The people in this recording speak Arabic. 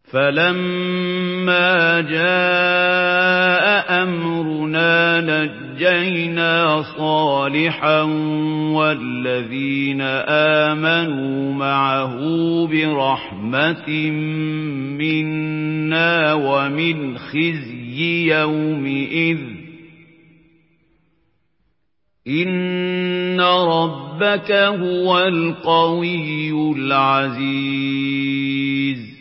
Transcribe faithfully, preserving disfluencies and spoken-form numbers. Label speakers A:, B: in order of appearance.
A: فَلَمَّا جَاءَ أَمْرُنَا نَجَّيْنَا صَالِحًا وَالَّذِينَ آمَنُوا مَعَهُ بِرَحْمَةٍ مِّنَّا وَمِنْ خِزْيِ يَوْمِئِذٍ ۗ إِنَّ رَبَّكَ هُوَ الْقَوِيُّ الْعَزِيزُ